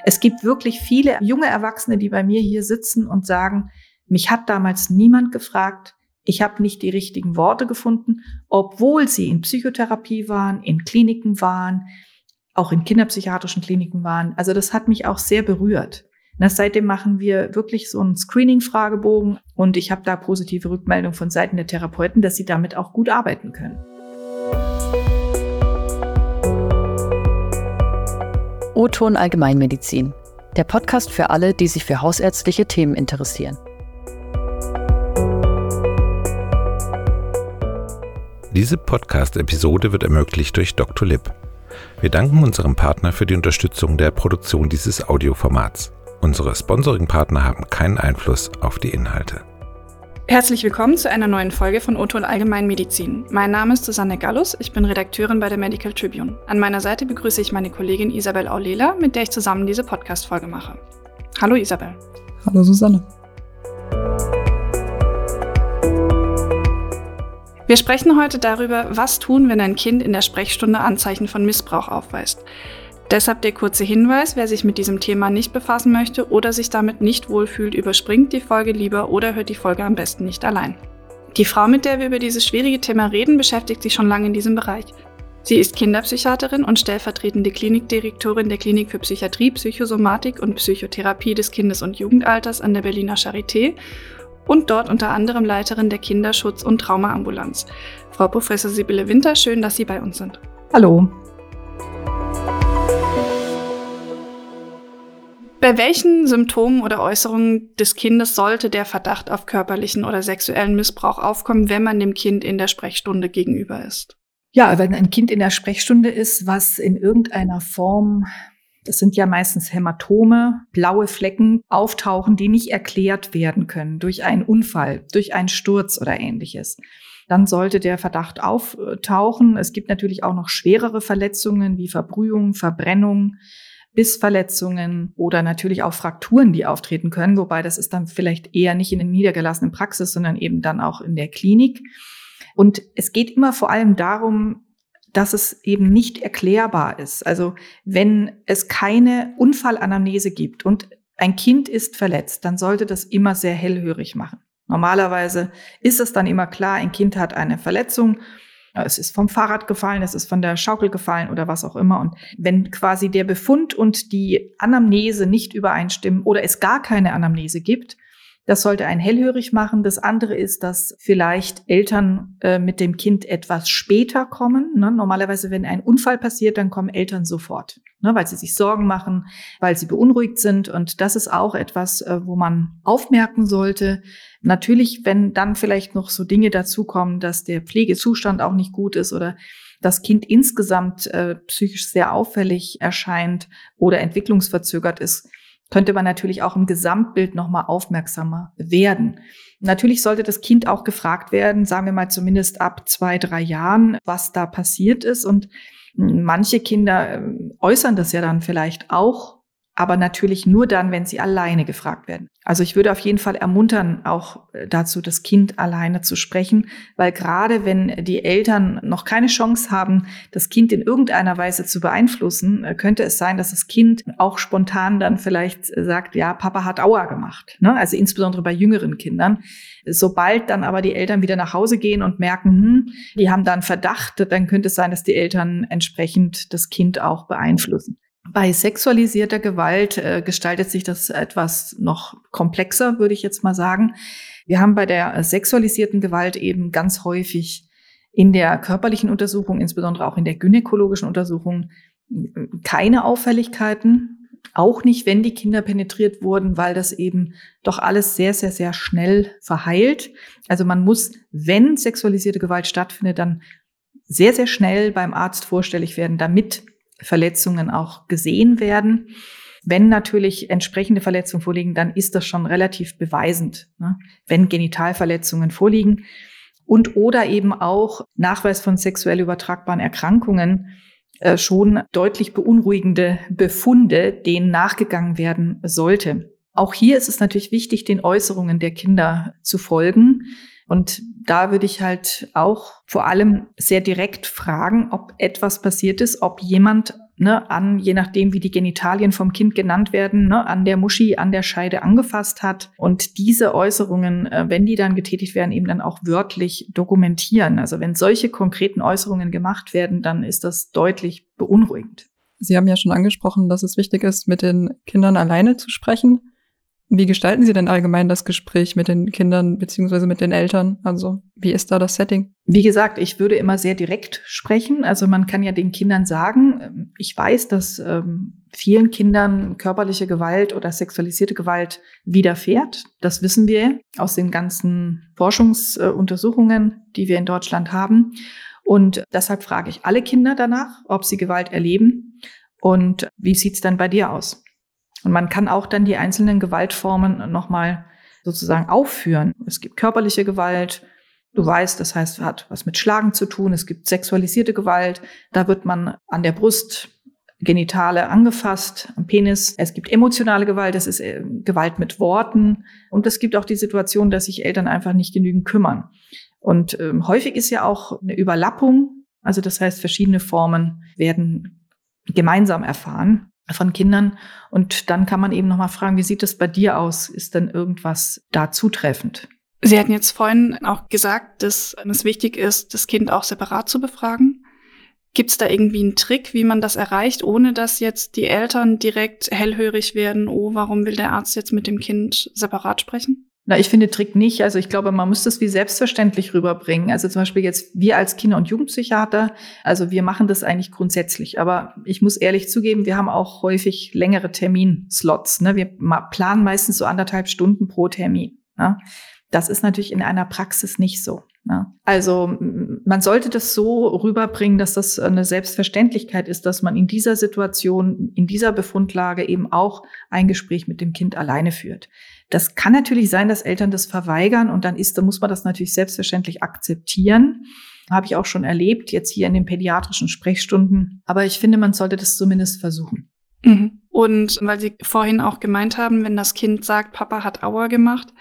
Es gibt wirklich viele junge Erwachsene, die bei mir hier sitzen und sagen, mich hat damals niemand gefragt, ich habe nicht die richtigen Worte gefunden, obwohl sie in Psychotherapie waren, in Kliniken waren, auch in kinderpsychiatrischen Kliniken waren. Also das hat mich auch sehr berührt. Seitdem machen wir wirklich so einen Screening-Fragebogen und ich habe da positive Rückmeldungen von Seiten der Therapeuten, dass sie damit auch gut arbeiten können. O-Ton Allgemeinmedizin, der Podcast für alle, die sich für hausärztliche Themen interessieren. Diese Podcast-Episode wird ermöglicht durch Dr. Lipp. Wir danken unserem Partner für die Unterstützung der Produktion dieses Audioformats. Unsere Sponsoring-Partner haben keinen Einfluss auf die Inhalte. Herzlich willkommen zu einer neuen Folge von O-Ton Allgemeinmedizin. Mein Name ist Susanne Gallus, ich bin Redakteurin bei der Medical Tribune. An meiner Seite begrüße ich meine Kollegin Isabel Aulela, mit der ich zusammen diese Podcast-Folge mache. Hallo Isabel. Hallo Susanne. Wir sprechen heute darüber, was tun, wenn ein Kind in der Sprechstunde Anzeichen von Missbrauch aufweist. Deshalb der kurze Hinweis, wer sich mit diesem Thema nicht befassen möchte oder sich damit nicht wohlfühlt, überspringt die Folge lieber oder hört die Folge am besten nicht allein. Die Frau, mit der wir über dieses schwierige Thema reden, beschäftigt sich schon lange in diesem Bereich. Sie ist Kinderpsychiaterin und stellvertretende Klinikdirektorin der Klinik für Psychiatrie, Psychosomatik und Psychotherapie des Kindes- und Jugendalters an der Berliner Charité und dort unter anderem Leiterin der Kinderschutz- und Traumaambulanz. Frau Professor Sibylle Winter, schön, dass Sie bei uns sind. Hallo. Bei welchen Symptomen oder Äußerungen des Kindes sollte der Verdacht auf körperlichen oder sexuellen Missbrauch aufkommen, wenn man dem Kind in der Sprechstunde gegenüber ist? Ja, wenn ein Kind in der Sprechstunde ist, was in irgendeiner Form, das sind ja meistens Hämatome, blaue Flecken auftauchen, die nicht erklärt werden können durch einen Unfall, durch einen Sturz oder Ähnliches, dann sollte der Verdacht auftauchen. Es gibt natürlich auch noch schwerere Verletzungen wie Verbrühung, Verbrennung, Bissverletzungen oder natürlich auch Frakturen, die auftreten können, wobei das ist dann vielleicht eher nicht in der niedergelassenen Praxis, sondern eben dann auch in der Klinik. Und es geht immer vor allem darum, dass es eben nicht erklärbar ist. Also wenn es keine Unfallanamnese gibt und ein Kind ist verletzt, dann sollte das immer sehr hellhörig machen. Normalerweise ist es dann immer klar, ein Kind hat eine Verletzung, es ist vom Fahrrad gefallen, es ist von der Schaukel gefallen oder was auch immer. Und wenn quasi der Befund und die Anamnese nicht übereinstimmen oder es gar keine Anamnese gibt, das sollte einen hellhörig machen. Das andere ist, dass vielleicht Eltern mit dem Kind etwas später kommen. Normalerweise, wenn ein Unfall passiert, dann kommen Eltern sofort, weil sie sich Sorgen machen, weil sie beunruhigt sind. Und das ist auch etwas, wo man aufmerken sollte. Natürlich, wenn dann vielleicht noch so Dinge dazukommen, dass der Pflegezustand auch nicht gut ist oder das Kind insgesamt psychisch sehr auffällig erscheint oder entwicklungsverzögert ist, könnte man natürlich auch im Gesamtbild nochmal aufmerksamer werden. Natürlich sollte das Kind auch gefragt werden, sagen wir mal zumindest ab 2-3 Jahren, was da passiert ist. Und manche Kinder äußern das ja dann vielleicht auch, aber natürlich nur dann, wenn sie alleine gefragt werden. Also ich würde auf jeden Fall ermuntern, auch dazu, das Kind alleine zu sprechen, weil gerade wenn die Eltern noch keine Chance haben, das Kind in irgendeiner Weise zu beeinflussen, könnte es sein, dass das Kind auch spontan dann vielleicht sagt, ja, Papa hat Aua gemacht. Also insbesondere bei jüngeren Kindern. Sobald dann aber die Eltern wieder nach Hause gehen und merken, die haben da einen Verdacht, dann könnte es sein, dass die Eltern entsprechend das Kind auch beeinflussen. Bei sexualisierter Gewalt gestaltet sich das etwas noch komplexer, würde ich jetzt mal sagen. Wir haben bei der sexualisierten Gewalt eben ganz häufig in der körperlichen Untersuchung, insbesondere auch in der gynäkologischen Untersuchung, keine Auffälligkeiten. Auch nicht, wenn die Kinder penetriert wurden, weil das eben doch alles sehr, sehr, sehr schnell verheilt. Also man muss, wenn sexualisierte Gewalt stattfindet, dann sehr, sehr schnell beim Arzt vorstellig werden, damit Verletzungen auch gesehen werden. Wenn natürlich entsprechende Verletzungen vorliegen, dann ist das schon relativ beweisend, wenn Genitalverletzungen vorliegen und oder eben auch Nachweis von sexuell übertragbaren Erkrankungen, schon deutlich beunruhigende Befunde, denen nachgegangen werden sollte. Auch hier ist es natürlich wichtig, den Äußerungen der Kinder zu folgen. Und da würde ich halt auch vor allem sehr direkt fragen, ob etwas passiert ist, ob jemand je nachdem, wie die Genitalien vom Kind genannt werden, an der Muschi, an der Scheide angefasst hat. Und diese Äußerungen, wenn die dann getätigt werden, eben dann auch wörtlich dokumentieren. Also wenn solche konkreten Äußerungen gemacht werden, dann ist das deutlich beunruhigend. Sie haben ja schon angesprochen, dass es wichtig ist, mit den Kindern alleine zu sprechen. Wie gestalten Sie denn allgemein das Gespräch mit den Kindern bzw. mit den Eltern? Also wie ist da das Setting? Wie gesagt, ich würde immer sehr direkt sprechen. Also man kann ja den Kindern sagen, ich weiß, dass vielen Kindern körperliche Gewalt oder sexualisierte Gewalt widerfährt. Das wissen wir aus den ganzen Forschungsuntersuchungen, die wir in Deutschland haben. Und deshalb frage ich alle Kinder danach, ob sie Gewalt erleben und wie sieht's dann bei dir aus? Und man kann auch dann die einzelnen Gewaltformen nochmal sozusagen aufführen. Es gibt körperliche Gewalt, du weißt, das heißt, hat was mit Schlagen zu tun. Es gibt sexualisierte Gewalt, da wird man an der Brust Genitale angefasst, am Penis. Es gibt emotionale Gewalt, das ist Gewalt mit Worten. Und es gibt auch die Situation, dass sich Eltern einfach nicht genügend kümmern. Und häufig ist ja auch eine Überlappung, also das heißt, verschiedene Formen werden gemeinsam erfahren von Kindern. Und dann kann man eben nochmal fragen, wie sieht das bei dir aus? Ist denn irgendwas da zutreffend? Sie hatten jetzt vorhin auch gesagt, dass es wichtig ist, das Kind auch separat zu befragen. Gibt es da irgendwie einen Trick, wie man das erreicht, ohne dass jetzt die Eltern direkt hellhörig werden, oh, warum will der Arzt jetzt mit dem Kind separat sprechen? Na, ich finde Trick nicht. Also ich glaube, man muss das wie selbstverständlich rüberbringen. Also zum Beispiel jetzt wir als Kinder- und Jugendpsychiater, also wir machen das eigentlich grundsätzlich. Aber ich muss ehrlich zugeben, wir haben auch häufig längere Terminslots. Wir planen meistens so 1,5 Stunden pro Termin. Das ist natürlich in einer Praxis nicht so. Also man sollte das so rüberbringen, dass das eine Selbstverständlichkeit ist, dass man in dieser Situation, in dieser Befundlage eben auch ein Gespräch mit dem Kind alleine führt. Das kann natürlich sein, dass Eltern das verweigern und dann muss man das natürlich selbstverständlich akzeptieren. Habe ich auch schon erlebt, jetzt hier in den pädiatrischen Sprechstunden. Aber ich finde, man sollte das zumindest versuchen. Mhm. Und weil Sie vorhin auch gemeint haben, wenn das Kind sagt, Papa hat Aua gemacht,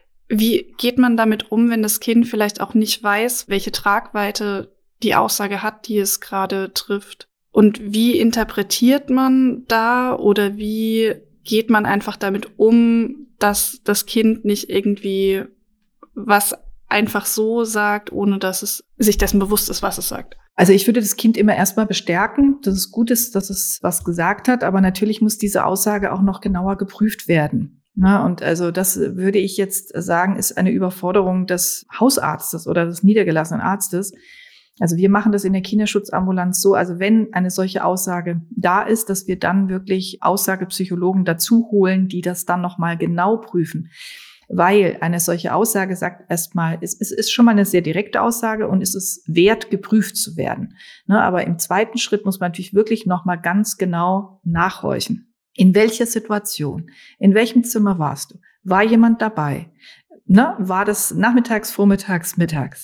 wie geht man damit um, wenn das Kind vielleicht auch nicht weiß, welche Tragweite die Aussage hat, die es gerade trifft? Und wie interpretiert man da oder wie geht man einfach damit um, dass das Kind nicht irgendwie was einfach so sagt, ohne dass es sich dessen bewusst ist, was es sagt? Also ich würde das Kind immer erstmal bestärken, dass es gut ist, dass es was gesagt hat, aber natürlich muss diese Aussage auch noch genauer geprüft werden. Und also das würde ich jetzt sagen, ist eine Überforderung des Hausarztes oder des niedergelassenen Arztes. Also wir machen das in der Kinderschutzambulanz so, also wenn eine solche Aussage da ist, dass wir dann wirklich Aussagepsychologen dazu holen, die das dann nochmal genau prüfen. Weil eine solche Aussage sagt erstmal, es ist schon mal eine sehr direkte Aussage und es ist wert, geprüft zu werden. Aber im zweiten Schritt muss man natürlich wirklich nochmal ganz genau nachhorchen. In welcher Situation? In welchem Zimmer warst du? War jemand dabei? War das nachmittags, vormittags, mittags?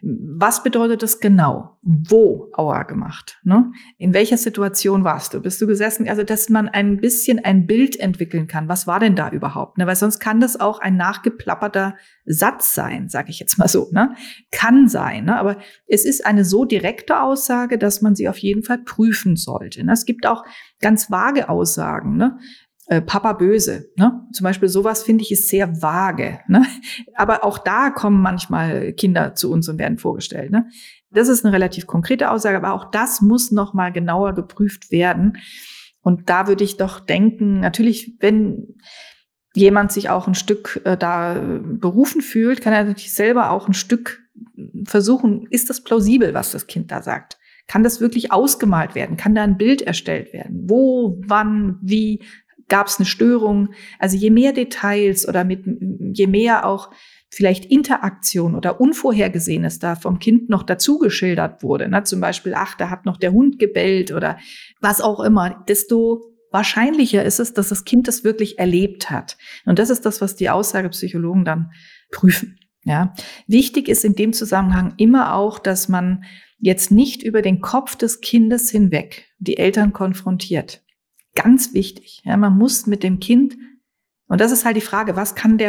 Was bedeutet das genau? Wo Aua gemacht? In welcher Situation warst du? Bist du gesessen? Also, dass man ein bisschen ein Bild entwickeln kann. Was war denn da überhaupt? Weil sonst kann das auch ein nachgeplapperter Satz sein, sage ich jetzt mal so. Kann sein. Aber es ist eine so direkte Aussage, dass man sie auf jeden Fall prüfen sollte. Es gibt auch ganz vage Aussagen. Papa böse, Zum Beispiel sowas finde ich ist sehr vage, Aber auch da kommen manchmal Kinder zu uns und werden vorgestellt, Das ist eine relativ konkrete Aussage, aber auch das muss noch mal genauer geprüft werden. Und da würde ich doch denken, natürlich, wenn jemand sich auch ein Stück da berufen fühlt, kann er natürlich selber auch ein Stück versuchen, ist das plausibel, was das Kind da sagt? Kann das wirklich ausgemalt werden? Kann da ein Bild erstellt werden? Wo, wann, wie? Gab es eine Störung? Also je mehr Details oder je mehr auch vielleicht Interaktion oder Unvorhergesehenes da vom Kind noch dazu geschildert wurde, zum Beispiel, da hat noch der Hund gebellt oder was auch immer, desto wahrscheinlicher ist es, dass das Kind das wirklich erlebt hat. Und das ist das, was die Aussagepsychologen dann prüfen. Ja. Wichtig ist in dem Zusammenhang immer auch, dass man jetzt nicht über den Kopf des Kindes hinweg die Eltern konfrontiert. Ganz wichtig. Ja, man muss mit dem Kind, und das ist halt die Frage, was kann der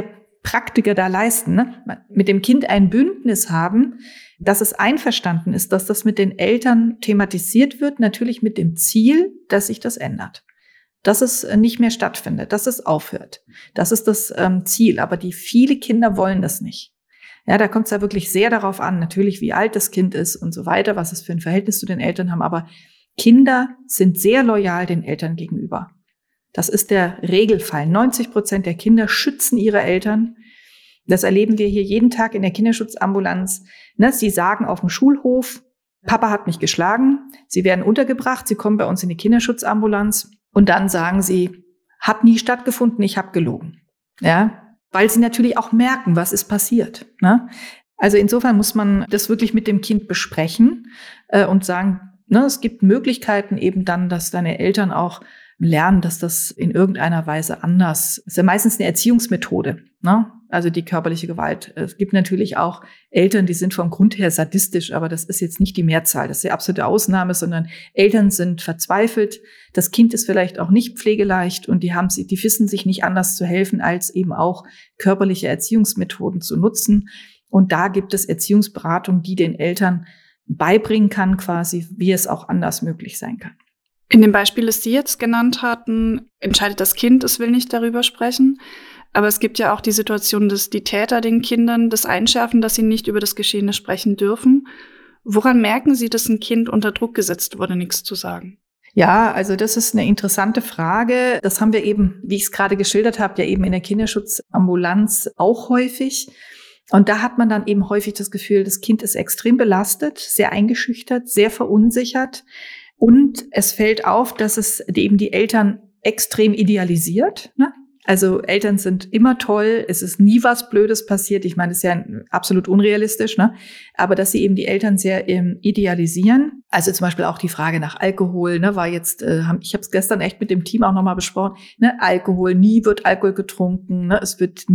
Praktiker da leisten, ne? Mit dem Kind ein Bündnis haben, dass es einverstanden ist, dass das mit den Eltern thematisiert wird, natürlich mit dem Ziel, dass sich das ändert. Dass es nicht mehr stattfindet, dass es aufhört. Das ist das Ziel. Aber viele Kinder wollen das nicht. Ja, da kommt es ja wirklich sehr darauf an, natürlich, wie alt das Kind ist und so weiter, was es für ein Verhältnis zu den Eltern haben. Aber Kinder sind sehr loyal den Eltern gegenüber. Das ist der Regelfall. 90% der Kinder schützen ihre Eltern. Das erleben wir hier jeden Tag in der Kinderschutzambulanz. Sie sagen auf dem Schulhof, Papa hat mich geschlagen. Sie werden untergebracht, sie kommen bei uns in die Kinderschutzambulanz und dann sagen sie, hat nie stattgefunden, ich habe gelogen. Ja, weil sie natürlich auch merken, was ist passiert. Ne? Also insofern muss man das wirklich mit dem Kind besprechen und sagen, es gibt Möglichkeiten eben dann, dass deine Eltern auch lernen, dass das in irgendeiner Weise anders ist. Ja meistens eine Erziehungsmethode, ne? Also die körperliche Gewalt. Es gibt natürlich auch Eltern, die sind vom Grund her sadistisch, aber das ist jetzt nicht die Mehrzahl. Das ist die absolute Ausnahme, sondern Eltern sind verzweifelt. Das Kind ist vielleicht auch nicht pflegeleicht und die wissen sich nicht anders zu helfen, als eben auch körperliche Erziehungsmethoden zu nutzen. Und da gibt es Erziehungsberatung, die den Eltern beibringen kann, quasi, wie es auch anders möglich sein kann. In dem Beispiel, das Sie jetzt genannt hatten, entscheidet das Kind, es will nicht darüber sprechen. Aber es gibt ja auch die Situation, dass die Täter den Kindern das einschärfen, dass sie nicht über das Geschehene sprechen dürfen. Woran merken Sie, dass ein Kind unter Druck gesetzt wurde, nichts zu sagen? Ja, also das ist eine interessante Frage. Das haben wir eben, wie ich es gerade geschildert habe, ja eben in der Kinderschutzambulanz auch häufig. Und da hat man dann eben häufig das Gefühl, das Kind ist extrem belastet, sehr eingeschüchtert, sehr verunsichert. Und es fällt auf, dass es eben die Eltern extrem idealisiert. Ne? Also Eltern sind immer toll, es ist nie was Blödes passiert. Ich meine, das ist ja absolut unrealistisch, ne? Aber dass sie eben die Eltern sehr idealisieren. Also zum Beispiel auch die Frage nach Alkohol, ne, war jetzt, ich habe es gestern echt mit dem Team auch nochmal besprochen, ne? Alkohol, nie wird Alkohol getrunken, ne? Es wird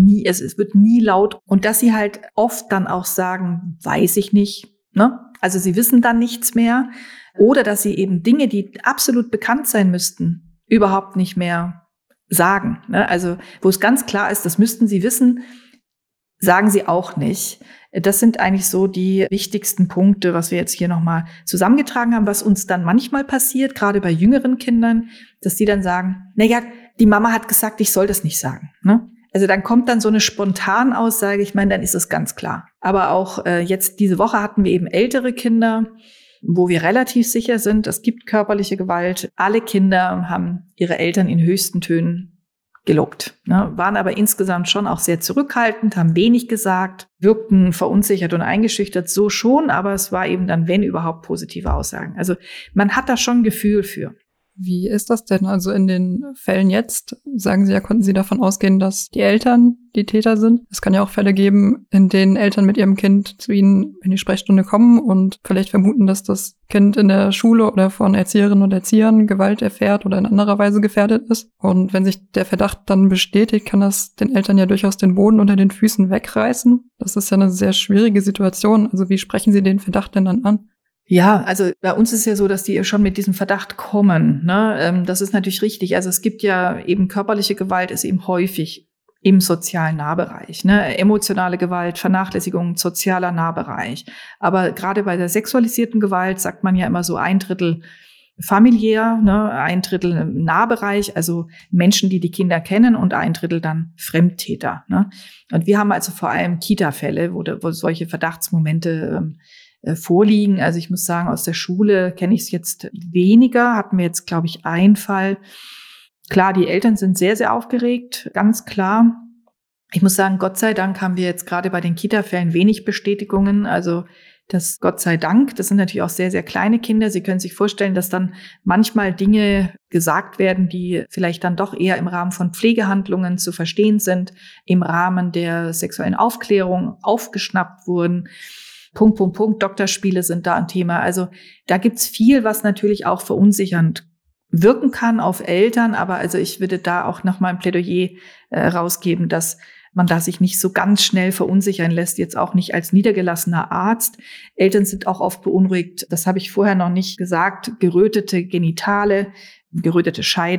nie laut. Und dass sie halt oft dann auch sagen, weiß ich nicht, ne? Also sie wissen dann nichts mehr. Oder dass sie eben Dinge, die absolut bekannt sein müssten, überhaupt nicht mehr sagen. Ne? Also wo es ganz klar ist, das müssten sie wissen, sagen sie auch nicht. Das sind eigentlich so die wichtigsten Punkte, was wir jetzt hier nochmal zusammengetragen haben, was uns dann manchmal passiert, gerade bei jüngeren Kindern, dass die dann sagen, die Mama hat gesagt, ich soll das nicht sagen. Ne? Also dann kommt dann so eine Spontanaussage, ich meine, dann ist es ganz klar. Aber auch jetzt diese Woche hatten wir eben ältere Kinder, wo wir relativ sicher sind, es gibt körperliche Gewalt. Alle Kinder haben ihre Eltern in höchsten Tönen gelobt, ne, waren aber insgesamt schon auch sehr zurückhaltend, haben wenig gesagt, wirkten verunsichert und eingeschüchtert, so schon, aber es war eben dann, wenn überhaupt, positive Aussagen. Also man hat da schon ein Gefühl für. Wie ist das denn? Also in den Fällen jetzt, sagen Sie ja, konnten Sie davon ausgehen, dass die Eltern die Täter sind. Es kann ja auch Fälle geben, in denen Eltern mit ihrem Kind zu Ihnen in die Sprechstunde kommen und vielleicht vermuten, dass das Kind in der Schule oder von Erzieherinnen und Erziehern Gewalt erfährt oder in anderer Weise gefährdet ist. Und wenn sich der Verdacht dann bestätigt, kann das den Eltern ja durchaus den Boden unter den Füßen wegreißen. Das ist ja eine sehr schwierige Situation. Also wie sprechen Sie den Verdacht denn dann an? Ja, also bei uns ist ja so, dass die schon mit diesem Verdacht kommen. Ne? Das ist natürlich richtig. Also es gibt ja eben körperliche Gewalt, ist eben häufig im sozialen Nahbereich. Ne? Emotionale Gewalt, Vernachlässigung, sozialer Nahbereich. Aber gerade bei der sexualisierten Gewalt sagt man ja immer so 1/3 familiär, ne? 1/3 Nahbereich, also Menschen, die Kinder kennen und 1/3 dann Fremdtäter. Ne? Und wir haben also vor allem Kita-Fälle, wo solche Verdachtsmomente vorliegen. Also ich muss sagen, aus der Schule kenne ich es jetzt weniger. Hatten wir jetzt, glaube ich, einen Fall. Klar, die Eltern sind sehr, sehr aufgeregt, ganz klar. Ich muss sagen, Gott sei Dank haben wir jetzt gerade bei den Kita-Fällen wenig Bestätigungen. Also das Gott sei Dank, das sind natürlich auch sehr, sehr kleine Kinder. Sie können sich vorstellen, dass dann manchmal Dinge gesagt werden, die vielleicht dann doch eher im Rahmen von Pflegehandlungen zu verstehen sind, im Rahmen der sexuellen Aufklärung aufgeschnappt wurden. Doktorspiele sind da ein Thema. Also da gibt's viel, was natürlich auch verunsichernd wirken kann auf Eltern. Aber also ich würde da auch noch mal ein Plädoyer rausgeben, dass man da sich nicht so ganz schnell verunsichern lässt, jetzt auch nicht als niedergelassener Arzt. Eltern sind auch oft beunruhigt, das habe ich vorher noch nicht gesagt, gerötete Genitale, gerötete Scheide,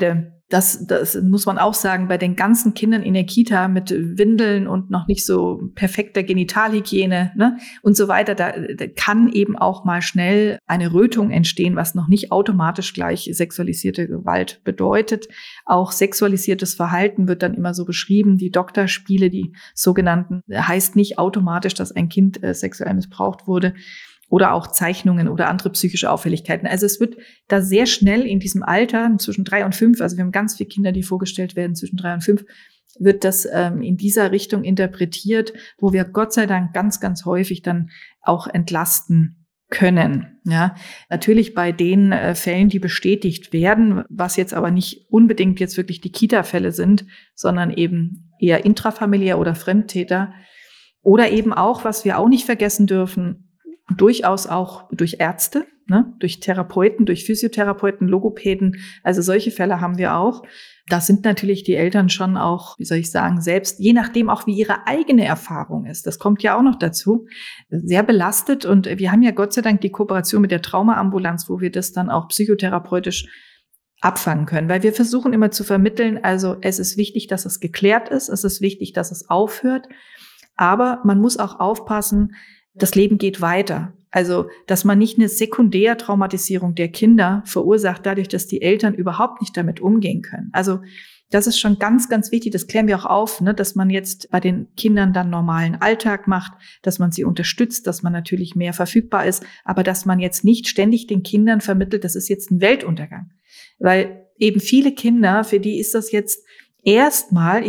Das muss man auch sagen, bei den ganzen Kindern in der Kita mit Windeln und noch nicht so perfekter Genitalhygiene, ne, und so weiter, da kann eben auch mal schnell eine Rötung entstehen, was noch nicht automatisch gleich sexualisierte Gewalt bedeutet. Auch sexualisiertes Verhalten wird dann immer so beschrieben. Die Doktorspiele, die sogenannten, heißt nicht automatisch, dass ein Kind sexuell missbraucht wurde. Oder auch Zeichnungen oder andere psychische Auffälligkeiten. Also es wird da sehr schnell in diesem Alter, zwischen 3 und 5, also wir haben ganz viele Kinder, die vorgestellt werden, zwischen 3 und 5, wird das in dieser Richtung interpretiert, wo wir Gott sei Dank ganz, ganz häufig dann auch entlasten können. Ja, natürlich bei den Fällen, die bestätigt werden, was jetzt aber nicht unbedingt jetzt wirklich die Kita-Fälle sind, sondern eben eher intrafamiliär oder Fremdtäter. Oder eben auch, was wir auch nicht vergessen dürfen, durchaus auch durch Ärzte, ne, durch Therapeuten, durch Physiotherapeuten, Logopäden. Also solche Fälle haben wir auch. Da sind natürlich die Eltern schon auch, wie soll ich sagen, selbst, je nachdem auch wie ihre eigene Erfahrung ist. Das kommt ja auch noch dazu. Sehr belastet. Und wir haben ja Gott sei Dank die Kooperation mit der Traumaambulanz, wo wir das dann auch psychotherapeutisch abfangen können. Weil wir versuchen immer zu vermitteln, also es ist wichtig, dass es geklärt ist. Es ist wichtig, dass es aufhört. Aber man muss auch aufpassen, das Leben geht weiter. Also, dass man nicht eine Sekundärtraumatisierung der Kinder verursacht, dadurch, dass die Eltern überhaupt nicht damit umgehen können. Also, das ist schon ganz, ganz wichtig. Das klären wir auch auf, ne, dass man jetzt bei den Kindern dann normalen Alltag macht, dass man sie unterstützt, dass man natürlich mehr verfügbar ist, aber dass man jetzt nicht ständig den Kindern vermittelt, das ist jetzt ein Weltuntergang. Weil eben viele Kinder, für die ist das jetzt erstmal,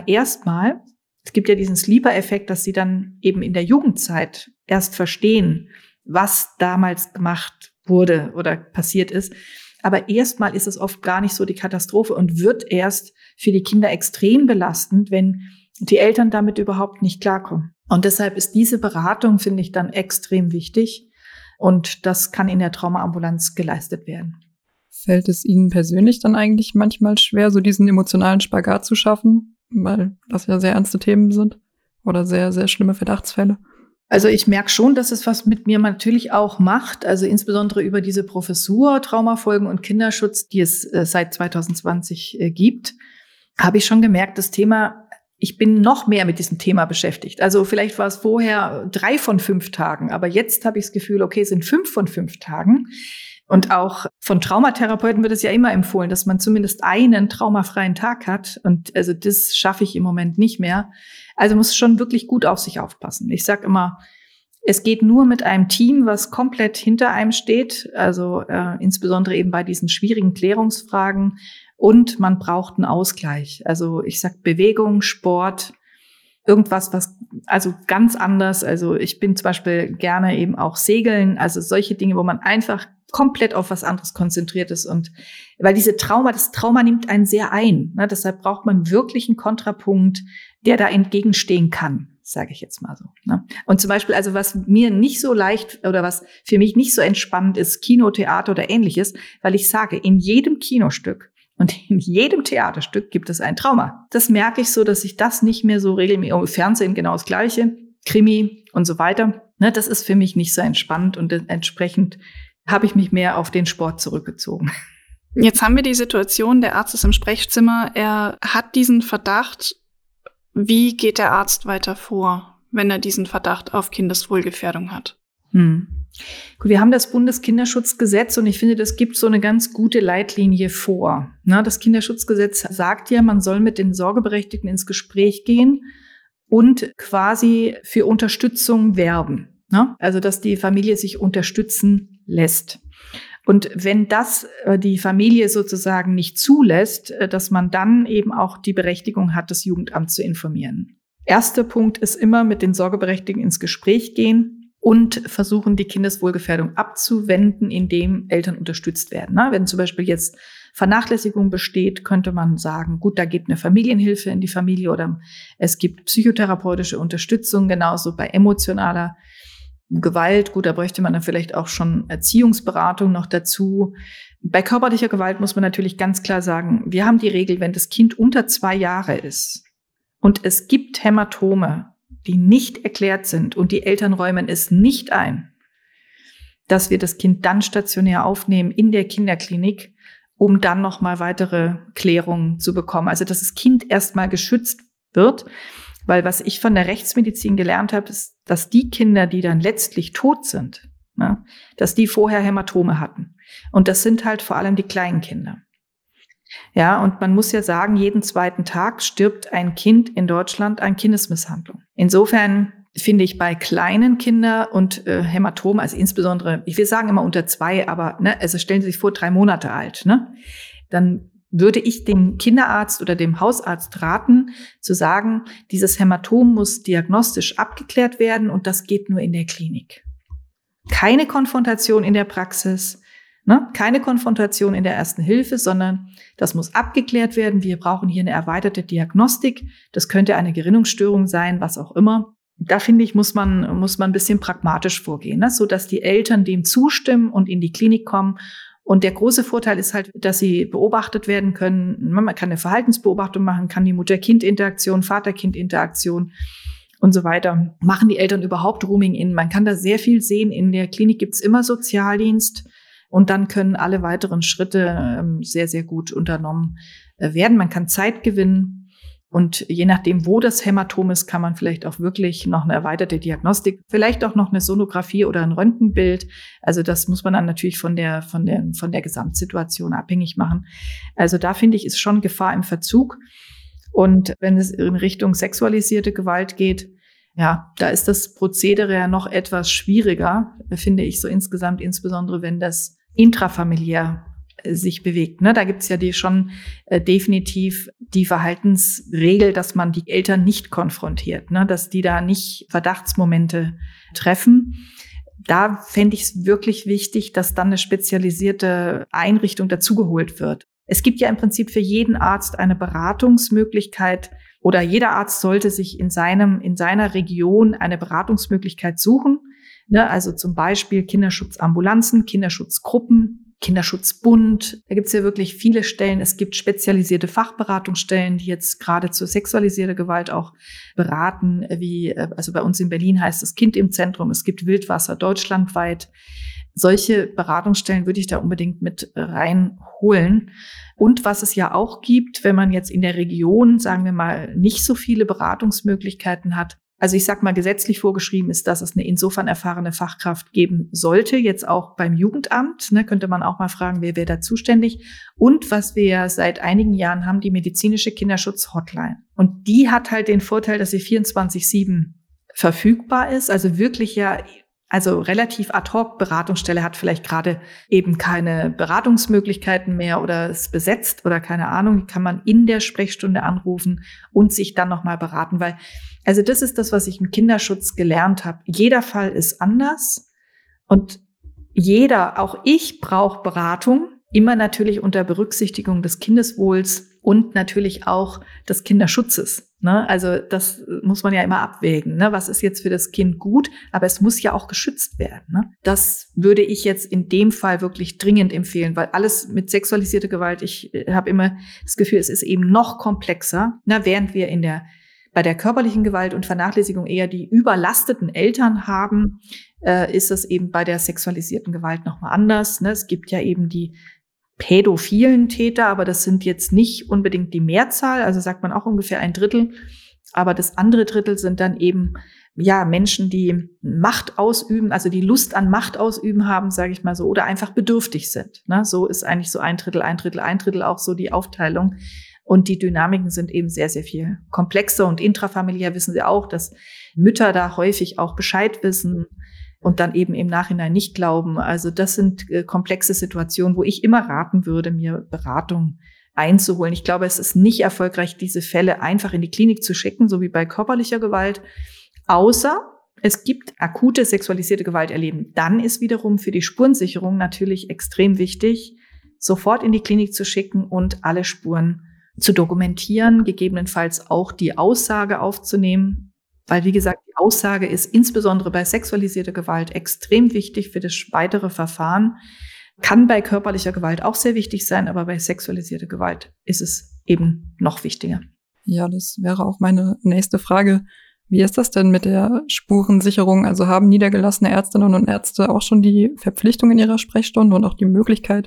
es gibt ja diesen Sleeper-Effekt, dass sie dann eben in der Jugendzeit erst verstehen, was damals gemacht wurde oder passiert ist. Aber erstmal ist es oft gar nicht so die Katastrophe und wird erst für die Kinder extrem belastend, wenn die Eltern damit überhaupt nicht klarkommen. Und deshalb ist diese Beratung, finde ich, dann extrem wichtig. Und das kann in der Traumaambulanz geleistet werden. Fällt es Ihnen persönlich dann eigentlich manchmal schwer, so diesen emotionalen Spagat zu schaffen? Weil das ja sehr ernste Themen sind oder sehr, sehr schlimme Verdachtsfälle. Also ich merke schon, dass es was mit mir natürlich auch macht, also insbesondere über diese Professur Traumafolgen und Kinderschutz, die es seit 2020 gibt, habe ich schon gemerkt, das Thema, ich bin noch mehr mit diesem Thema beschäftigt. Also vielleicht war es vorher 3 von 5 Tagen, aber jetzt habe ich das Gefühl, okay, es sind 5 von 5 Tagen. Und auch von Traumatherapeuten wird es ja immer empfohlen, dass man zumindest einen traumafreien Tag hat. Und also das schaffe ich im Moment nicht mehr. Also muss schon wirklich gut auf sich aufpassen. Ich sage immer, es geht nur mit einem Team, was komplett hinter einem steht. Also insbesondere eben bei diesen schwierigen Klärungsfragen. Und man braucht einen Ausgleich. Also ich sag Bewegung, Sport, irgendwas, was also ganz anders. Also ich bin zum Beispiel gerne eben auch segeln. Also solche Dinge, wo man einfach komplett auf was anderes konzentriert ist. Und weil das Trauma nimmt einen sehr ein. Ne? Deshalb braucht man wirklich einen Kontrapunkt, der da entgegenstehen kann, sage ich jetzt mal so. Ne? Und zum Beispiel, also was mir nicht so leicht oder was für mich nicht so entspannend ist, Kino, Theater oder Ähnliches, weil ich sage, in jedem Kinostück und in jedem Theaterstück gibt es ein Trauma. Das merke ich so, dass ich das nicht mehr so regelmäßig, Fernsehen genau das Gleiche, Krimi und so weiter. Ne? Das ist für mich nicht so entspannt und entsprechend habe ich mich mehr auf den Sport zurückgezogen. Jetzt haben wir die Situation, der Arzt ist im Sprechzimmer, er hat diesen Verdacht. Wie geht der Arzt weiter vor, wenn er diesen Verdacht auf Kindeswohlgefährdung hat? Gut, wir haben das Bundeskinderschutzgesetz und ich finde, das gibt so eine ganz gute Leitlinie vor. Das Kinderschutzgesetz sagt ja, man soll mit den Sorgeberechtigten ins Gespräch gehen und quasi für Unterstützung werben. Also, dass die Familie sich unterstützen lässt. Und wenn das die Familie sozusagen nicht zulässt, dass man dann eben auch die Berechtigung hat, das Jugendamt zu informieren. Erster Punkt ist immer mit den Sorgeberechtigten ins Gespräch gehen und versuchen, die Kindeswohlgefährdung abzuwenden, indem Eltern unterstützt werden. Wenn zum Beispiel jetzt Vernachlässigung besteht, könnte man sagen, gut, da geht eine Familienhilfe in die Familie oder es gibt psychotherapeutische Unterstützung, genauso bei emotionaler Gewalt, gut, da bräuchte man dann vielleicht auch schon Erziehungsberatung noch dazu. Bei körperlicher Gewalt muss man natürlich ganz klar sagen, wir haben die Regel, wenn das Kind unter 2 Jahre ist und es gibt Hämatome, die nicht erklärt sind und die Eltern räumen es nicht ein, dass wir das Kind dann stationär aufnehmen in der Kinderklinik um dann nochmal weitere Klärungen zu bekommen. Also dass das Kind erstmal geschützt wird, weil was ich von der Rechtsmedizin gelernt habe, ist, dass die Kinder, die dann letztlich tot sind, ne, dass die vorher Hämatome hatten. Und das sind halt vor allem die kleinen Kinder. Ja, und man muss ja sagen, jeden zweiten Tag stirbt ein Kind in Deutschland an Kindesmisshandlung. Insofern finde ich bei kleinen Kindern und Hämatomen, also insbesondere, ich will sagen immer unter 2, aber also stellen Sie sich vor, 3 Monate alt, dann würde ich dem Kinderarzt oder dem Hausarzt raten, zu sagen, dieses Hämatom muss diagnostisch abgeklärt werden und das geht nur in der Klinik. Keine Konfrontation in der Praxis, keine Konfrontation in der Ersten Hilfe, sondern das muss abgeklärt werden. Wir brauchen hier eine erweiterte Diagnostik. Das könnte eine Gerinnungsstörung sein, was auch immer. Da finde ich, muss man ein bisschen pragmatisch vorgehen, so dass die Eltern dem zustimmen und in die Klinik kommen. Und der große Vorteil ist halt, dass sie beobachtet werden können. Man kann eine Verhaltensbeobachtung machen, kann die Mutter-Kind-Interaktion, Vater-Kind-Interaktion und so weiter. Machen die Eltern überhaupt Rooming in? Man kann da sehr viel sehen. In der Klinik gibt's immer Sozialdienst. Und dann können alle weiteren Schritte sehr, sehr gut unternommen werden. Man kann Zeit gewinnen. Und je nachdem, wo das Hämatom ist, kann man vielleicht auch wirklich noch eine erweiterte Diagnostik, vielleicht auch noch eine Sonographie oder ein Röntgenbild. Also das muss man dann natürlich von der Gesamtsituation abhängig machen. Also da finde ich, ist schon Gefahr im Verzug. Und wenn es in Richtung sexualisierte Gewalt geht, ja, da ist das Prozedere ja noch etwas schwieriger, finde ich so insgesamt, insbesondere wenn das intrafamiliär sich bewegt. Da gibt's ja schon definitiv die Verhaltensregel, dass man die Eltern nicht konfrontiert, dass die da nicht Verdachtsmomente treffen. Da fände ich es wirklich wichtig, dass dann eine spezialisierte Einrichtung dazugeholt wird. Es gibt ja im Prinzip für jeden Arzt eine Beratungsmöglichkeit oder jeder Arzt sollte sich in seiner Region eine Beratungsmöglichkeit suchen. Also zum Beispiel Kinderschutzambulanzen, Kinderschutzgruppen, Kinderschutzbund. Da gibt es ja wirklich viele Stellen. Es gibt spezialisierte Fachberatungsstellen, die jetzt gerade zur sexualisierten Gewalt auch beraten, also bei uns in Berlin heißt es Kind im Zentrum. Es gibt Wildwasser deutschlandweit. Solche Beratungsstellen würde ich da unbedingt mit reinholen. Und was es ja auch gibt, wenn man jetzt in der Region, sagen wir mal, nicht so viele Beratungsmöglichkeiten hat, also ich sag mal, gesetzlich vorgeschrieben ist, dass es eine insofern erfahrene Fachkraft geben sollte, jetzt auch beim Jugendamt, könnte man auch mal fragen, wer wäre da zuständig. Und was wir ja seit einigen Jahren haben, die medizinische Kinderschutz-Hotline. Und die hat halt den Vorteil, dass sie 24/7 verfügbar ist, also wirklich ja, also relativ ad hoc. Beratungsstelle hat vielleicht gerade eben keine Beratungsmöglichkeiten mehr oder ist besetzt oder keine Ahnung, die kann man in der Sprechstunde anrufen und sich dann nochmal beraten, weil, also das ist das, was ich im Kinderschutz gelernt habe. Jeder Fall ist anders und auch ich brauche Beratung, immer natürlich unter Berücksichtigung des Kindeswohls und natürlich auch des Kinderschutzes. Also das muss man ja immer abwägen. Was ist jetzt für das Kind gut? Aber es muss ja auch geschützt werden. Das würde ich jetzt in dem Fall wirklich dringend empfehlen, weil alles mit sexualisierter Gewalt, ich habe immer das Gefühl, es ist eben noch komplexer. Während wir bei der körperlichen Gewalt und Vernachlässigung eher die überlasteten Eltern haben, ist es eben bei der sexualisierten Gewalt nochmal anders. Es gibt ja eben die pädophilen Täter, aber das sind jetzt nicht unbedingt die Mehrzahl, also sagt man auch ungefähr 1/3, aber das andere Drittel sind dann eben Menschen, die Macht ausüben, also die Lust an Macht ausüben haben, sage ich mal so, oder einfach bedürftig sind. So ist eigentlich so 1/3 auch so die Aufteilung. Und die Dynamiken sind eben sehr, sehr viel komplexer und intrafamiliär wissen Sie auch, dass Mütter da häufig auch Bescheid wissen und dann eben im Nachhinein nicht glauben. Also das sind komplexe Situationen, wo ich immer raten würde, mir Beratung einzuholen. Ich glaube, es ist nicht erfolgreich, diese Fälle einfach in die Klinik zu schicken, so wie bei körperlicher Gewalt, außer es gibt akute sexualisierte Gewalt erleben. Dann ist wiederum für die Spurensicherung natürlich extrem wichtig, sofort in die Klinik zu schicken und alle Spuren zu dokumentieren, gegebenenfalls auch die Aussage aufzunehmen. Weil, wie gesagt, die Aussage ist insbesondere bei sexualisierter Gewalt extrem wichtig für das weitere Verfahren. Kann bei körperlicher Gewalt auch sehr wichtig sein, aber bei sexualisierter Gewalt ist es eben noch wichtiger. Ja, das wäre auch meine nächste Frage. Wie ist das denn mit der Spurensicherung? Also haben niedergelassene Ärztinnen und Ärzte auch schon die Verpflichtung in ihrer Sprechstunde und auch die Möglichkeit,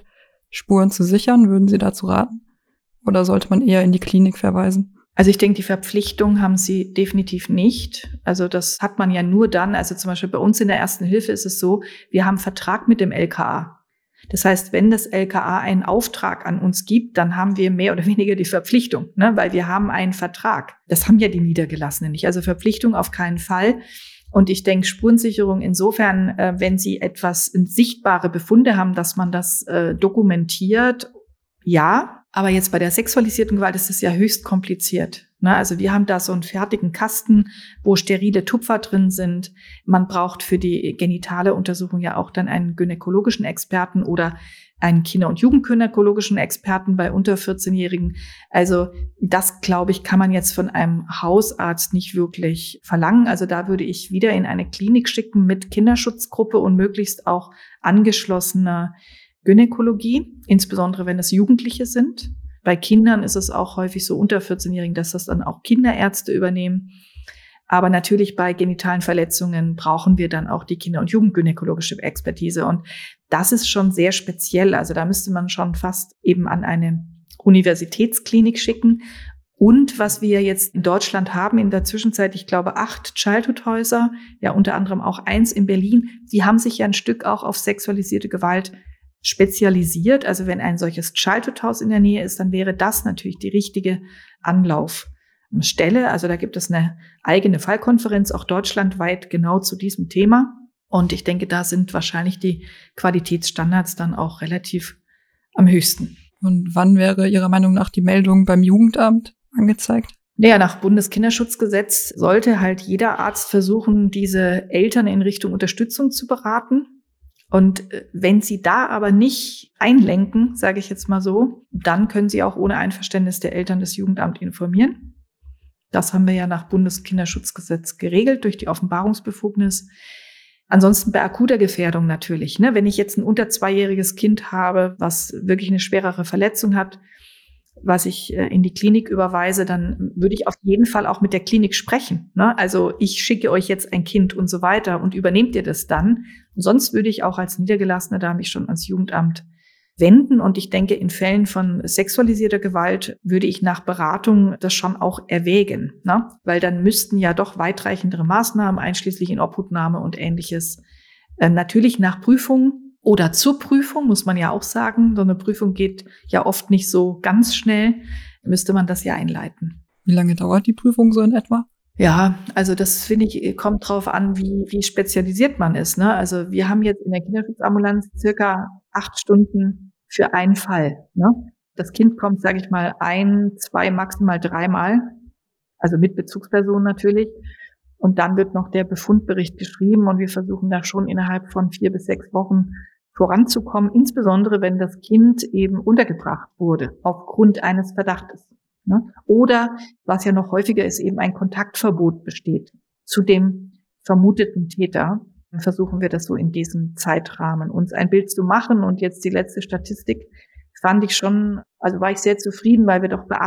Spuren zu sichern? Würden Sie dazu raten? Oder sollte man eher in die Klinik verweisen? Also ich denke, die Verpflichtung haben sie definitiv nicht. Also das hat man ja nur dann, also zum Beispiel bei uns in der Ersten Hilfe ist es so, wir haben einen Vertrag mit dem LKA. Das heißt, wenn das LKA einen Auftrag an uns gibt, dann haben wir mehr oder weniger die Verpflichtung, ne? Weil wir haben einen Vertrag. Das haben ja die Niedergelassenen nicht. Also Verpflichtung auf keinen Fall. Und ich denke, Spurensicherung insofern, wenn Sie etwas sichtbare Befunde haben, dass man das dokumentiert, ja. Aber jetzt bei der sexualisierten Gewalt ist es ja höchst kompliziert. Ne? Also wir haben da so einen fertigen Kasten, wo sterile Tupfer drin sind. Man braucht für die genitale Untersuchung ja auch dann einen gynäkologischen Experten oder einen Kinder- und Jugendgynäkologischen Experten bei unter 14-Jährigen. Also das, glaube ich, kann man jetzt von einem Hausarzt nicht wirklich verlangen. Also da würde ich wieder in eine Klinik schicken mit Kinderschutzgruppe und möglichst auch angeschlossener Gynäkologie, insbesondere wenn es Jugendliche sind. Bei Kindern ist es auch häufig so unter 14-Jährigen, dass das dann auch Kinderärzte übernehmen. Aber natürlich bei genitalen Verletzungen brauchen wir dann auch die Kinder- und Jugendgynäkologische Expertise. Und das ist schon sehr speziell. Also da müsste man schon fast eben an eine Universitätsklinik schicken. Und was wir jetzt in Deutschland haben, in der Zwischenzeit, ich glaube 8 Childhood-Häuser, ja unter anderem auch 1 in Berlin, die haben sich ja ein Stück auch auf sexualisierte Gewalt spezialisiert. Also wenn ein solches Childhood-Haus in der Nähe ist, dann wäre das natürlich die richtige Anlaufstelle. Also da gibt es eine eigene Fallkonferenz, auch deutschlandweit genau zu diesem Thema. Und ich denke, da sind wahrscheinlich die Qualitätsstandards dann auch relativ am höchsten. Und wann wäre Ihrer Meinung nach die Meldung beim Jugendamt angezeigt? Naja, nach Bundeskinderschutzgesetz sollte halt jeder Arzt versuchen, diese Eltern in Richtung Unterstützung zu beraten. Und wenn Sie da aber nicht einlenken, sage ich jetzt mal so, dann können Sie auch ohne Einverständnis der Eltern das Jugendamt informieren. Das haben wir ja nach Bundeskinderschutzgesetz geregelt durch die Offenbarungsbefugnis. Ansonsten bei akuter Gefährdung natürlich. Ne? Wenn ich jetzt ein unter 2-jähriges Kind habe, was wirklich eine schwerere Verletzung hat, was ich in die Klinik überweise, dann würde ich auf jeden Fall auch mit der Klinik sprechen. Ne? Also ich schicke euch jetzt ein Kind und so weiter und übernehmt ihr das dann. Und sonst würde ich auch als Niedergelassene da mich schon ans Jugendamt wenden. Und ich denke, in Fällen von sexualisierter Gewalt würde ich nach Beratung das schon auch erwägen. Ne? Weil dann müssten ja doch weitreichendere Maßnahmen, einschließlich Inobhutnahme und Ähnliches, natürlich nach Prüfung oder zur Prüfung, muss man ja auch sagen. So eine Prüfung geht ja oft nicht so ganz schnell. Müsste man das ja einleiten. Wie lange dauert die Prüfung so in etwa? Ja, also das finde ich, kommt drauf an, wie spezialisiert man ist. Ne? Also wir haben jetzt in der Kinderschutzambulanz circa 8 Stunden für einen Fall. Ne? Das Kind kommt, sage ich mal, 1, 2, maximal 3 Mal. Also mit Bezugsperson natürlich. Und dann wird noch der Befundbericht geschrieben und wir versuchen da schon innerhalb von 4 bis 6 Wochen voranzukommen, insbesondere wenn das Kind eben untergebracht wurde aufgrund eines Verdachtes. Ne? Oder, was ja noch häufiger ist, eben ein Kontaktverbot besteht zu dem vermuteten Täter. Dann versuchen wir das so in diesem Zeitrahmen, uns ein Bild zu machen. Und jetzt die letzte Statistik fand ich schon, also war ich sehr zufrieden, weil wir doch bei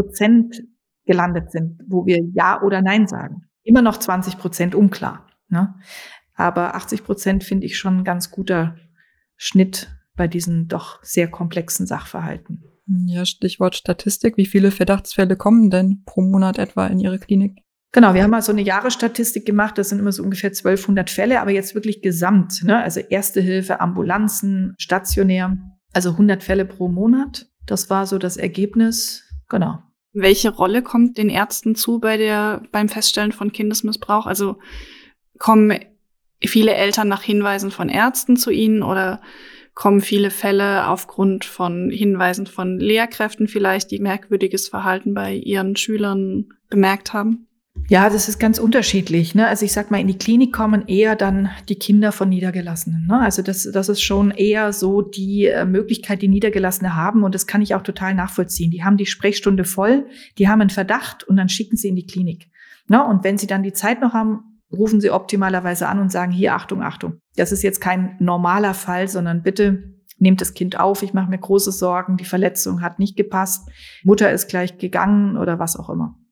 80% gelandet sind, wo wir Ja oder Nein sagen. Immer noch 20% unklar. Ne? Aber 80% finde ich schon ein ganz guter Schnitt bei diesen doch sehr komplexen Sachverhalten. Ja, Stichwort Statistik. Wie viele Verdachtsfälle kommen denn pro Monat etwa in Ihre Klinik? Genau, wir haben mal so eine Jahresstatistik gemacht. Das sind immer so ungefähr 1200 Fälle, aber jetzt wirklich gesamt. Ne? Also Erste Hilfe, Ambulanzen, stationär. Also 100 Fälle pro Monat. Das war so das Ergebnis. Genau. Welche Rolle kommt den Ärzten zu beim Feststellen von Kindesmissbrauch? Also kommen viele Eltern nach Hinweisen von Ärzten zu Ihnen oder kommen viele Fälle aufgrund von Hinweisen von Lehrkräften vielleicht, die merkwürdiges Verhalten bei ihren Schülern bemerkt haben? Ja, das ist ganz unterschiedlich. Ne? Also ich sag mal, in die Klinik kommen eher dann die Kinder von Niedergelassenen. Ne? Also das ist schon eher so die Möglichkeit, die Niedergelassene haben. Und das kann ich auch total nachvollziehen. Die haben die Sprechstunde voll, die haben einen Verdacht und dann schicken sie in die Klinik. Ne? Und wenn sie dann die Zeit noch haben, rufen sie optimalerweise an und sagen, hier, Achtung, Achtung. Das ist jetzt kein normaler Fall, sondern bitte nehmt das Kind auf. Ich mache mir große Sorgen. Die Verletzung hat nicht gepasst. Mutter ist gleich gegangen oder was auch immer.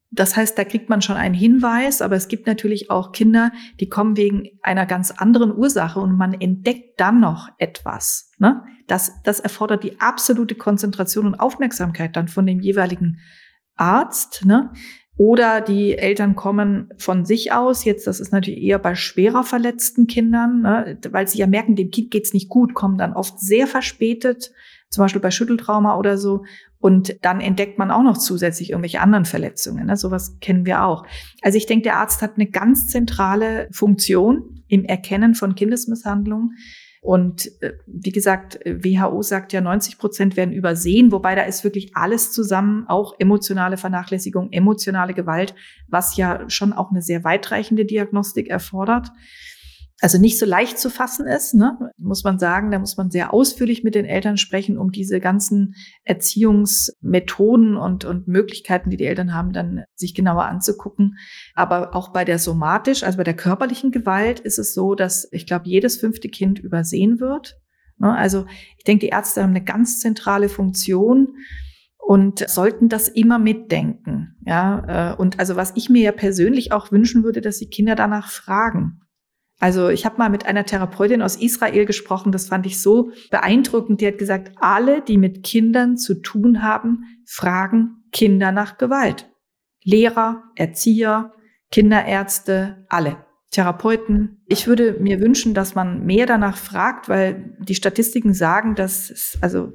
Das heißt, da kriegt man schon einen Hinweis, aber es gibt natürlich auch Kinder, die kommen wegen einer ganz anderen Ursache und man entdeckt dann noch etwas. Ne? Das erfordert die absolute Konzentration und Aufmerksamkeit dann von dem jeweiligen Arzt. Ne? Oder die Eltern kommen von sich aus, jetzt das ist natürlich eher bei schwerer verletzten Kindern, ne? Weil sie ja merken, dem Kind geht's nicht gut, kommen dann oft sehr verspätet, zum Beispiel bei Schütteltrauma oder so. Und dann entdeckt man auch noch zusätzlich irgendwelche anderen Verletzungen. Ne? Sowas kennen wir auch. Also ich denke, der Arzt hat eine ganz zentrale Funktion im Erkennen von Kindesmisshandlung. Und wie gesagt, WHO sagt ja, 90% werden übersehen, wobei da ist wirklich alles zusammen, auch emotionale Vernachlässigung, emotionale Gewalt, was ja schon auch eine sehr weitreichende Diagnostik erfordert. Also nicht so leicht zu fassen ist, ne, muss man sagen. Da muss man sehr ausführlich mit den Eltern sprechen, um diese ganzen Erziehungsmethoden und Möglichkeiten, die die Eltern haben, dann sich genauer anzugucken. Aber auch bei der somatisch, also bei der körperlichen Gewalt ist es so, dass ich glaube, jedes 5. Kind übersehen wird. Ne, also ich denke, die Ärzte haben eine ganz zentrale Funktion und sollten das immer mitdenken. Ja, und also was ich mir ja persönlich auch wünschen würde, dass die Kinder danach fragen. Also ich habe mal mit einer Therapeutin aus Israel gesprochen, das fand ich so beeindruckend. Die hat gesagt, alle, die mit Kindern zu tun haben, fragen Kinder nach Gewalt. Lehrer, Erzieher, Kinderärzte, alle. Therapeuten. Ich würde mir wünschen, dass man mehr danach fragt, weil die Statistiken sagen, dass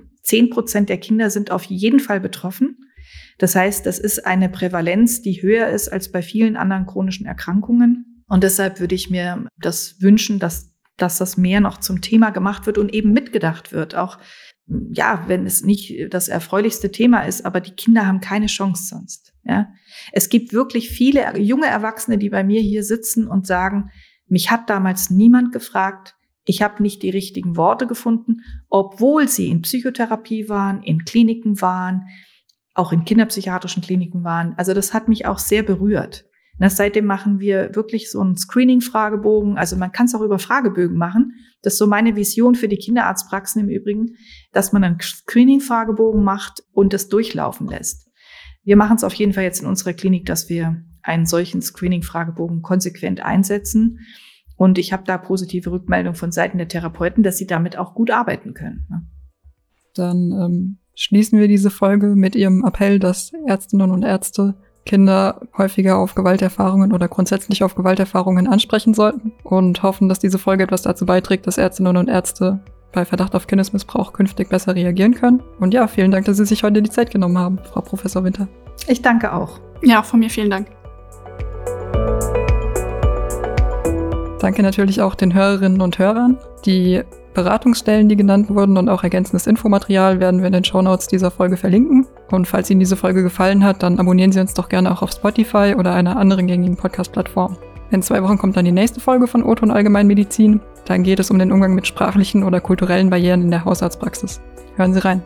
10% der Kinder sind auf jeden Fall betroffen. Das heißt, das ist eine Prävalenz, die höher ist als bei vielen anderen chronischen Erkrankungen. Und deshalb würde ich mir das wünschen, dass das mehr noch zum Thema gemacht wird und eben mitgedacht wird. Auch, ja, wenn es nicht das erfreulichste Thema ist, aber die Kinder haben keine Chance sonst. Ja, es gibt wirklich viele junge Erwachsene, die bei mir hier sitzen und sagen, mich hat damals niemand gefragt, ich habe nicht die richtigen Worte gefunden, obwohl sie in Psychotherapie waren, in Kliniken waren, auch in kinderpsychiatrischen Kliniken waren. Also das hat mich auch sehr berührt. Seitdem machen wir wirklich so einen Screening-Fragebogen. Also man kann es auch über Fragebögen machen. Das ist so meine Vision für die Kinderarztpraxen im Übrigen, dass man einen Screening-Fragebogen macht und das durchlaufen lässt. Wir machen es auf jeden Fall jetzt in unserer Klinik, dass wir einen solchen Screening-Fragebogen konsequent einsetzen. Und ich habe da positive Rückmeldungen von Seiten der Therapeuten, dass sie damit auch gut arbeiten können. Dann schließen wir diese Folge mit Ihrem Appell, dass Ärztinnen und Ärzte Kinder häufiger auf Gewalterfahrungen oder grundsätzlich auf Gewalterfahrungen ansprechen sollten und hoffen, dass diese Folge etwas dazu beiträgt, dass Ärztinnen und Ärzte bei Verdacht auf Kindesmissbrauch künftig besser reagieren können. Und ja, vielen Dank, dass Sie sich heute die Zeit genommen haben, Frau Professor Winter. Ich danke auch. Ja, auch von mir vielen Dank. Danke natürlich auch den Hörerinnen und Hörern. Die Beratungsstellen, die genannt wurden und auch ergänzendes Infomaterial werden wir in den Shownotes dieser Folge verlinken. Und falls Ihnen diese Folge gefallen hat, dann abonnieren Sie uns doch gerne auch auf Spotify oder einer anderen gängigen Podcast-Plattform. In 2 Wochen kommt dann die nächste Folge von O-Ton Allgemeinmedizin. Dann geht es um den Umgang mit sprachlichen oder kulturellen Barrieren in der Hausarztpraxis. Hören Sie rein.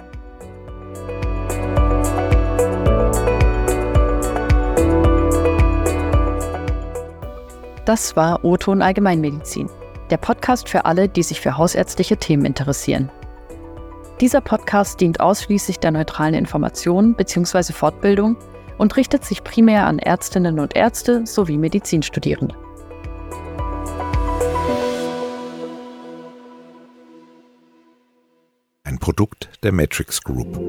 Das war O-Ton Allgemeinmedizin, der Podcast für alle, die sich für hausärztliche Themen interessieren. Dieser Podcast dient ausschließlich der neutralen Information bzw. Fortbildung und richtet sich primär an Ärztinnen und Ärzte sowie Medizinstudierende. Ein Produkt der Matrix Group.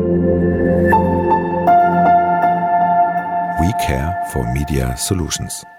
We care for Media Solutions.